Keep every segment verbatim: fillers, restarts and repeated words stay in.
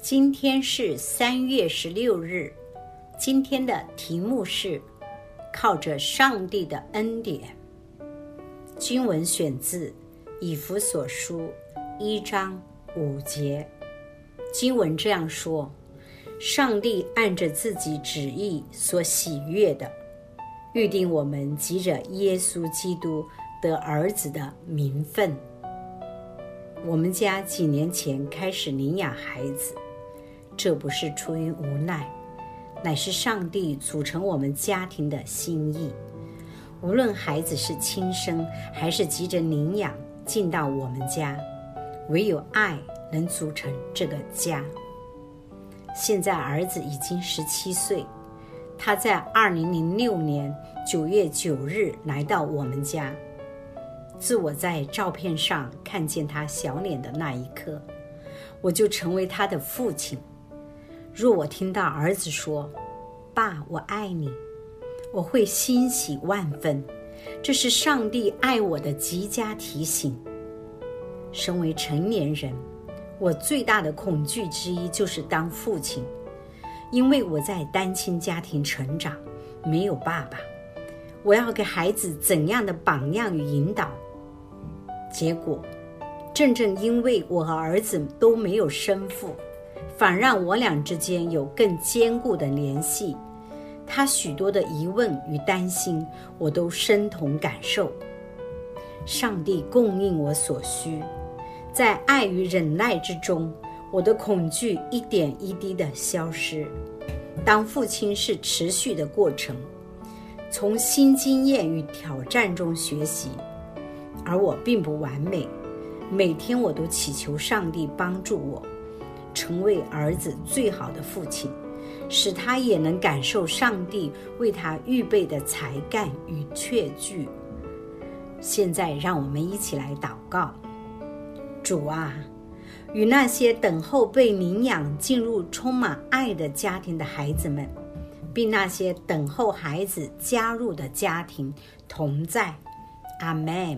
今天是三月十六日，今天的题目是靠着上帝的恩典。经文选自以弗所书一章五节。经文这样说：上帝按着自己旨意所喜悦的，预定我们藉着耶稣基督得儿子的名分。我们家几年前开始领养孩子，这不是出于无奈，乃是上帝组成我们家庭的心意。无论孩子是亲生还是急着领养进到我们家，唯有爱能组成这个家。现在儿子已经十七岁，他在二零零六年九月九日来到我们家。自我在照片上看见他小脸的那一刻，我就成为他的父亲。若我听到儿子说爸，我爱你，我会欣喜万分，这是上帝爱我的极佳提醒。身为成年人，我最大的恐惧之一就是当父亲，因为我在单亲家庭成长，没有爸爸，我要给孩子怎样的榜样与引导？结果正正因为我和儿子都没有生父，反让我俩之间有更坚固的联系。他许多的疑问与担心，我都深同感受。上帝供应我所需，在爱与忍耐之中，我的恐惧一点一滴的消失。当父亲是持续的过程，从新经验与挑战中学习，而我并不完美。每天我都祈求上帝帮助我成为儿子最好的父亲，使他也能感受上帝为他预备的才干与确据。现在让我们一起来祷告。主啊，与那些等候被领养进入充满爱的家庭的孩子们，并那些等候孩子加入的家庭同在。阿们。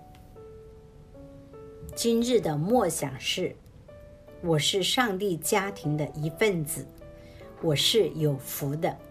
今日的默想是：我是上帝家庭的一份子，我是有福的。